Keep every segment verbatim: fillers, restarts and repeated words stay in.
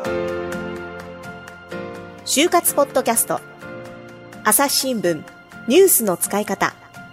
就活ポッドキャスト、朝日新聞ニュースの使い方。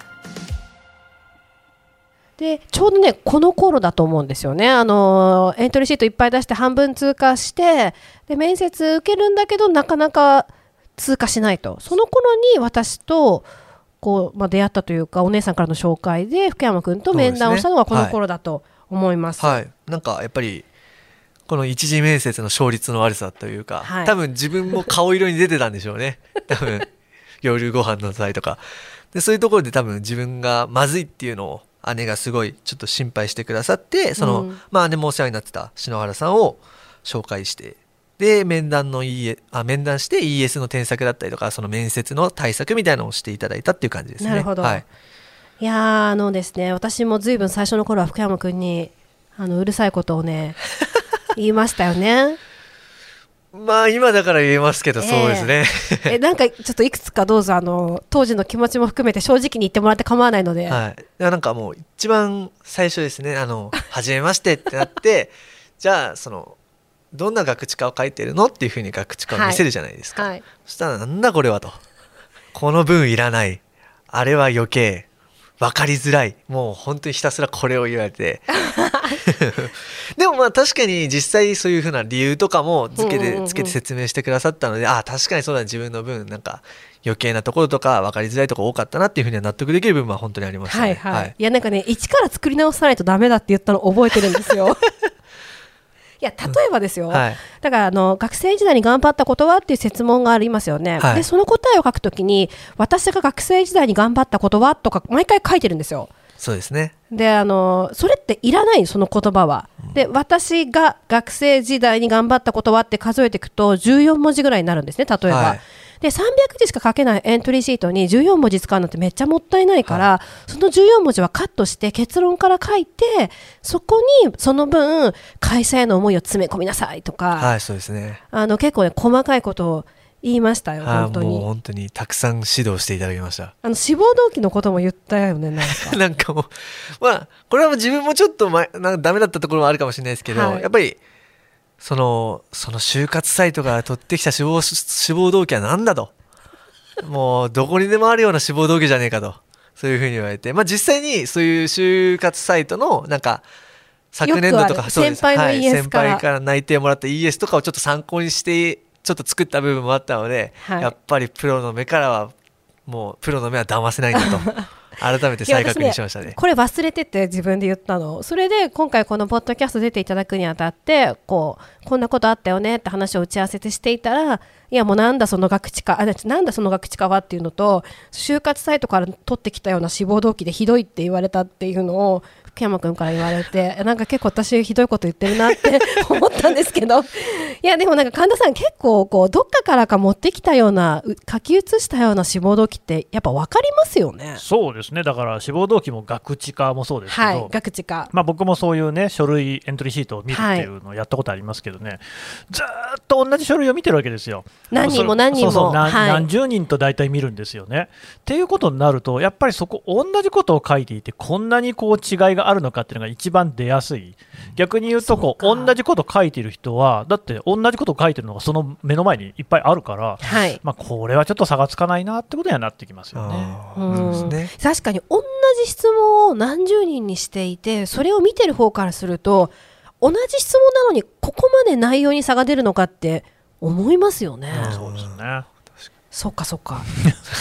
でちょうどねこの頃だと思うんですよね。あのエントリーシートいっぱい出して半分通過してで面接受けるんだけどなかなか通過しないと、その頃に私とこう、まあ、出会ったというかお姉さんからの紹介で福山君と面談をしたのがこの頃だと思います。 はいはい、なんかやっぱりこの一次面接の勝率の悪さというか、はい、多分自分も顔色に出てたんでしょうね多分夜ご飯の際とかでそういうところで多分自分がまずいっていうのを姉がすごいちょっと心配してくださってその、うんまあ、姉もお世話になってた篠原さんを紹介してで面談の イーエス あ面談して イーエス の添削だったりとかその面接の対策みたいなのをしていただいたっていう感じですね。 なるほど、はい、いやあのですね私も随分最初の頃は福山君にあのうるさいことをね言いましたよね。 まあ今だから言えますけど、えー、そうですねえなんかちょっといくつかどうぞあの当時の気持ちも含めて正直に言ってもらって構わないので、 はい、なんかもう一番最初ですねあの初めましてってなってじゃあそのどんな学知化を書いてるのっていうふうに学知化を見せるじゃないですか、はいはい、そしたらなんだこれはとこの文いらないあれは余計分かりづらいもう本当にひたすらこれを言われてでもまあ確かに実際そういうふうな理由とかもつけて、つけて説明してくださったので、ああ確かにそうだ自分の分なんか余計なところとか分かりづらいところ多かったなっていうふうには納得できる部分は本当にありましたね。 はいはいはい、いやなんかね一から作り直さないとダメだって言ったの覚えてるんですよいや例えばですよ、うんはい、だからあの学生時代に頑張ったことはっていう設問がありますよね、はい、でその答えを書くときに私が学生時代に頑張ったことはとか毎回書いてるんですよ。 そうですね。 であのそれっていらないその言葉は、うん、で私が学生時代に頑張ったことはって数えていくとじゅうよんもじぐらいになるんですね例えば、はい、でさんびゃくじしか書けないエントリーシートにじゅうよんもじ使うのってめっちゃもったいないから、はい、そのじゅうよんもじはカットして結論から書いてそこにその分会社への思いを詰め込みなさいとか、 はいそうですね、 あの結構ね細かいことを言いましたよ。本当にもう本当にたくさん指導していただきました。 あの志望動機のことも言ったよねなんかなんかもうまあこれは自分もちょっと前なんかダメだったところはあるかもしれないですけど、はい、やっぱりそのその就活サイトから取ってきた志望志望動機は何だともうどこにでもあるような志望動機じゃねえかとそういうふうに言われて、まあ、実際にそういう就活サイトのなんか昨年度とか先輩の イーエス から、 はい、先輩から内定もらった イーエス とかをちょっと参考にしてちょっと作った部分もあったので、はい、やっぱりプロの目からはもうプロの目は騙せないんだと改めて再確認しましたね。 ねこれ忘れてて自分で言ったの。それで今回このポッドキャスト出ていただくにあたってこうこんなことあったよねって話を打ち合わせてしていたらいやもうなんだその学知化あなんだその学知化はっていうのと就活サイトから取ってきたような志望動機でひどいって言われたっていうのを福山君から言われてなんか結構私ひどいこと言ってるなって思ったんですけどいやでもなんか神田さん結構こうどっかからか持ってきたような書き写したような志望動機ってやっぱ分かりますよね。 そうですね。だから志望動機も学知化もそうですけど、はい、 学知化、 まあ、僕もそういうね書類エントリーシートを見るっていうのをやったことありますけどね、はい、ずっと同じ書類を見てるわけですよ。 何人も何人もそうそう、何、はい、何十人と大体見るんですよね。っていうことになるとやっぱりそこ同じことを書いていてこんなにこう違いがあるのかっていうのが一番出やすい。逆に言うとこう同じこと書いてる人はだって同じこと書いてるのがその目の前にいっぱいあるから、はいまあ、これはちょっと差がつかないなってことにはなってきますよね。 うんね確かに同じ質問を何十人にしていてそれを見てる方からすると同じ質問なのにここまで内容に差が出るのかって思いますよね。 そうですね。 そっかそっか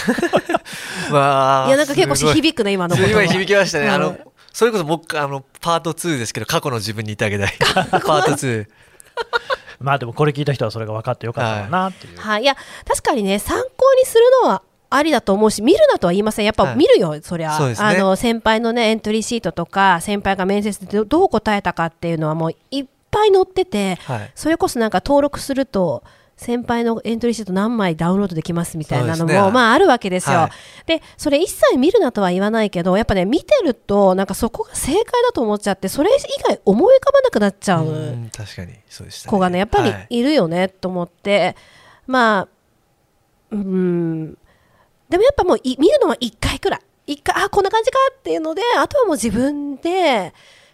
わいやなんか結構響くね今のことは。 今響きましたね、はい、あのそれこそもうあのパートツーですけど過去の自分に言ってあげたいパートツーまあでもこれ聞いた人はそれが分かってよかったかなっていう、 はいはい、いや確かにね参考にするのはありだと思うし見るなとは言いません。やっぱ見るよ、はい、そりゃそうですね、あの先輩のねエントリーシートとか先輩が面接でどう答えたかっていうのはもういっぱい載ってて、はい、それこそなんか登録すると先輩のエントリーシート何枚ダウンロードできますみたいなのも、ねまあ、あるわけですよ、はい、でそれ一切見るなとは言わないけどやっぱね見てるとなんかそこが正解だと思っちゃってそれ以外思い浮かばなくなっちゃう確かにそうでしたね、 子がねやっぱりいるよね、はい、と思ってまあうんでもやっぱもう見るのはいっかいくらいいっかいあこんな感じかっていうのであとはもう自分で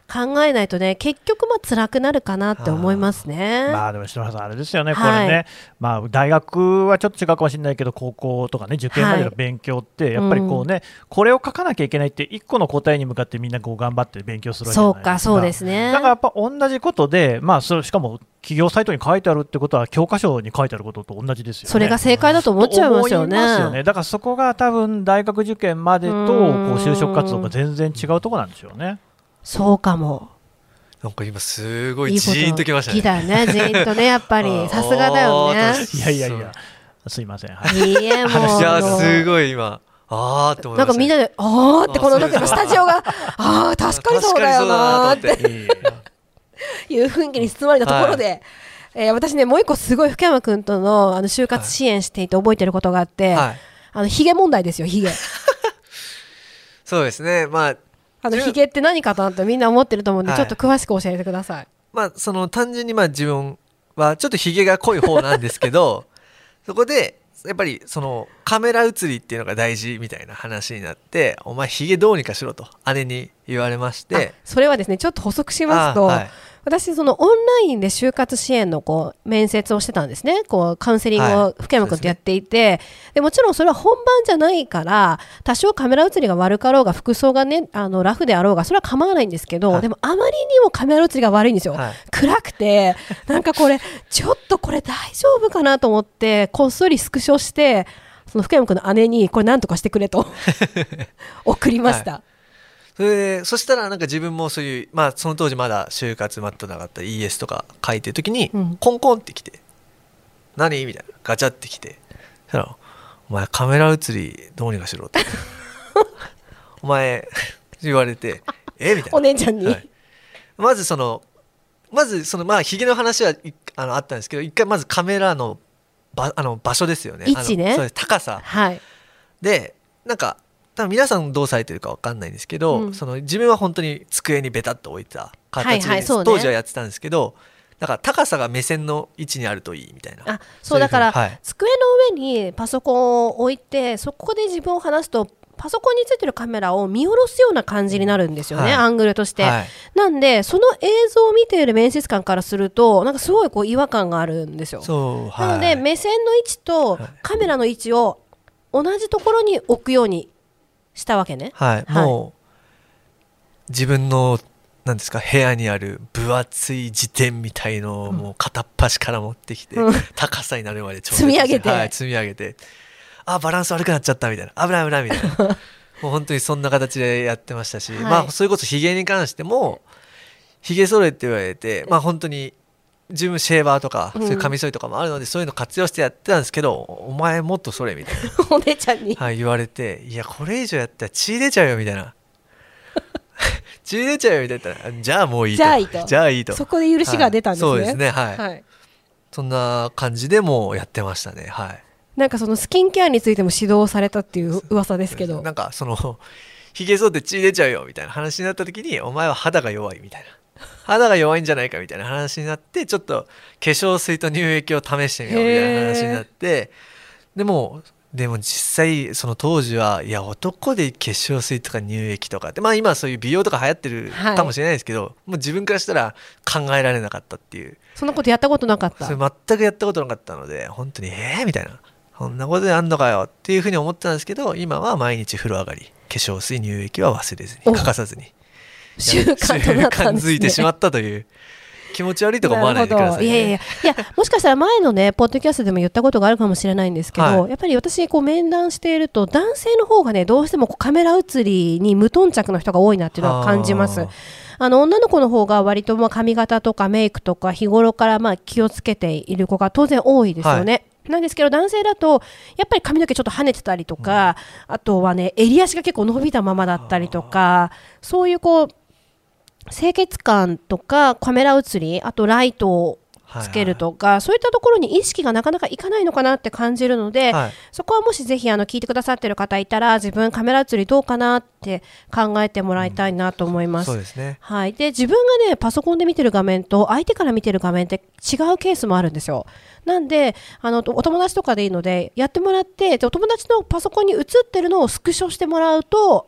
考えないとね結局まあ辛くなるかなって思いますね。 まあでも篠原さんあれですよね、 はい、 これね、まあ、大学はちょっと違うかもしれないけど高校とかね受験までの勉強ってやっぱりこうね、はい、うん、これを書かなきゃいけないっていっこの答えに向かってみんなこう頑張って勉強するわけじゃないですか。 そうか、そうですね。 だからやっぱ同じことで、まあ、それしかも企業サイトに書いてあるってことは教科書に書いてあることと同じですよね。 それが正解だと思っちゃいますよね。 思いますよね。だからそこが多分大学受験までとこう就職活動が全然違うところなんでしょうね。 そうかも。 なんか今すごいジーンときましたね。 いいだよね、ジーンとね、やっぱりさすがだよね。 いやいやいや、すいません。 はい、いいえ、もういやすごい今あーって思いました、ね、 なんかみんなであーってこのなんかスタジオがあー確かにそうだよなーっていう雰囲気に包まれたところで、はい、えー、私ねもう一個すごい福山君とのあの就活支援していて覚えてることがあって、はい、あのヒゲ問題ですよ、ヒゲそうですね、まああのヒゲって何かなってみんな思ってると思うんで、はい、ちょっと詳しく教えてください。 まあその単純にまあ自分はちょっとヒゲが濃い方なんですけどそこでやっぱりそのカメラ写りっていうのが大事みたいな話になって、お前ヒゲどうにかしろと姉に言われまして、 それはですねちょっと補足しますと、はい、私そのオンラインで就活支援のこう面接をしてたんですね。こうカウンセリングを福山君とやっていて、はい、で, でもちろんそれは本番じゃないから多少カメラ写りが悪かろうが服装がねあのラフであろうがそれは構わないんですけど、はい、でもあまりにもカメラ写りが悪いんですよ、はい、暗くてなんかこれちょっとこれ大丈夫かなと思ってこっそりスクショしてその福山君の姉にこれ何とかしてくれと送りました、はい、 それでそしたらなんか自分もそういう、まあ、その当時まだ就活真っただ中った イーエス とか書いてる時に、うん、コンコンってきて何みたいなガチャってきて、そしたらお前カメラ写りどうにかしろってお前言われてえみたいなお姉ちゃんに、はい、 まずそのまずそのまあヒゲの話はあのあったんですけど、一回まずカメラのばあの場所ですよね、 位置ね、 あのそうです高さ、 はい、 でなんか多分皆さんどうされてるか分かんないんですけど、うん、その自分は本当に机にベタッと置いた形で、はいはいそうね、当時はやってたんですけど、だから高さが目線の位置にあるといいみたいな。 あそうだから、はい、机の上にパソコンを置いてそこで自分を話すとパソコンについてるカメラを見下ろすような感じになるんですよね、はい、アングルとして、はい、なんでその映像を見ている面接官からするとなんかすごいこう違和感があるんですよ。 そう、はい、 なので目線の位置とカメラの位置を同じところに置くようにしたわけね、 はいはい、もう自分のなんですか部屋にある分厚い辞典みたいのをもう片っ端から持ってきて、うん、高さになるまで積み上げて、 はい、積み上げてあバランス悪くなっちゃったみたいな危ない危ないみたいなもう本当にそんな形でやってましたし、はい、まあそれこそヒゲに関してもヒゲ剃れって言われて、まあ本当に自分シェーバーとかそういうカミソリとかもあるので、うん、そういうの活用してやってたんですけど、お前もっとそれみたいなお姉ちゃんに、 はい、言われて、いやこれ以上やったら血出ちゃうよみたいな血出ちゃうよみたいな、じゃあもういいと、 じゃあいいと、 じゃあいいと、 そこで許しが出たんですね、 はい、そうですね、はい、 はい、 そんな感じでもうやってましたね。はい、 なんかそのスキンケアについても指導されたっていう噂ですけど、 なんかそのひげ剃って血出ちゃうよみたいな話になった時に、お前は肌が弱いみたいな、肌が弱いんじゃないかみたいな話になって、ちょっと化粧水と乳液を試してみようみたいな話になって、でもでも実際その当時はいや男で化粧水とか乳液とかって、まあ今はそういう美容とか流行ってるかもしれないですけど、はい、もう自分からしたら考えられなかったっていう、 そんなことやったことなかった、 それ全くやったことなかったので、本当にえーみたいな、こんなことであんのかよっていうふうに思ってたんですけど、今は毎日風呂上がり化粧水乳液は忘れずに欠かさずに習慣となったんですね。 習慣づいてしまったという気持ち悪いとか思わないでください、ね、 いやいやいや、いやもしかしたら前のねポッドキャストでも言ったことがあるかもしれないんですけど、はい、やっぱり私こう面談していると男性の方がねどうしてもこうカメラ写りに無頓着の人が多いなっていうのは感じます。あの女の子の方が割とまあ髪型とかメイクとか日頃からまあ気をつけている子が当然多いですよね、はい、なんですけど男性だとやっぱり髪の毛ちょっと跳ねてたりとか、うん、あとはね襟足が結構伸びたままだったりとか、そういうこう清潔感とかカメラ写り、あとライトをつけるとか、はいはい、そういったところに意識がなかなかいかないのかなって感じるので、はい、そこはもしぜひあの聞いてくださってる方いたら、自分カメラ写りどうかなって考えてもらいたいなと思います、 うん、そうですね、 はい、で自分がねパソコンで見てる画面と相手から見てる画面って違うケースもあるんですよ。なんであのお友達とかでいいのでやってもらって、でお友達のパソコンに映ってるのをスクショしてもらうと、あ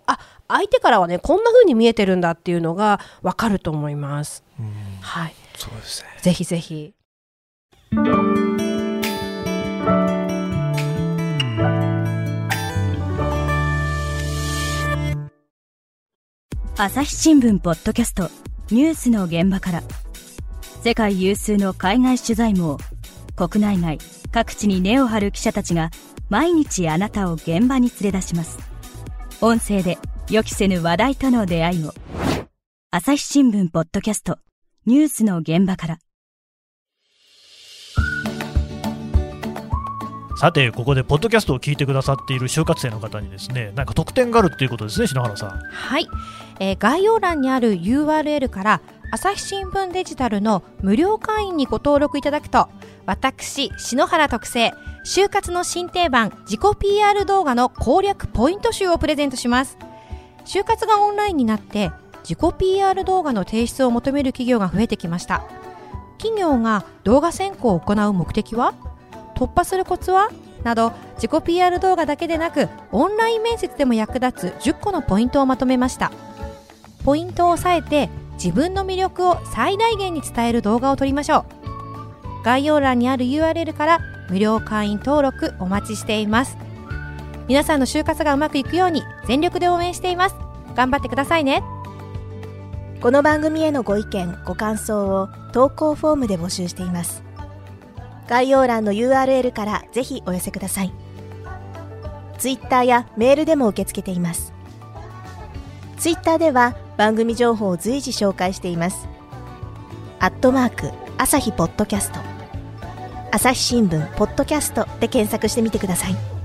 相手からはねこんな風に見えてるんだっていうのがわかると思います。 うん、 はい、 そうですね。 ぜひぜひ。 朝日新聞ポッドキャストニュースの現場から、世界有数の海外取材網、国内外各地に根を張る記者たちが毎日あなたを現場に連れ出します。音声で予期せぬ話題との出会いを。朝日新聞ポッドキャストニュースの現場から。 さて、ここでポッドキャストを聞いてくださっている就活生の方にですね、なんか特典があるっていうことですね、篠原さん。 はい、えー、概要欄にある ユーアールエル から朝日新聞デジタルの無料会員にご登録いただくと、私篠原特製就活の新定番自己 ピーアール 動画の攻略ポイント集をプレゼントします。就活がオンラインになって自己 ピーアール 動画の提出を求める企業が増えてきました。企業が動画選考を行う目的は、突破するコツはなど、自己 ピーアール 動画だけでなくオンライン面接でも役立つじゅっこのポイントをまとめました。ポイントを押さえて自分の魅力を最大限に伝える動画を撮りましょう。概要欄にある ユーアールエル から無料会員登録お待ちしています。皆さんの就活がうまくいくように全力で応援しています。頑張ってくださいね。 この番組へのご意見ご感想を投稿フォームで募集しています。概要欄の ユーアールエル からぜひお寄せください。ツイッターやメールでも受け付けています。ツイッターでは番組情報を随時紹介しています。アットマーク朝日ポッドキャスト、朝日新聞ポッドキャストで検索してみてください。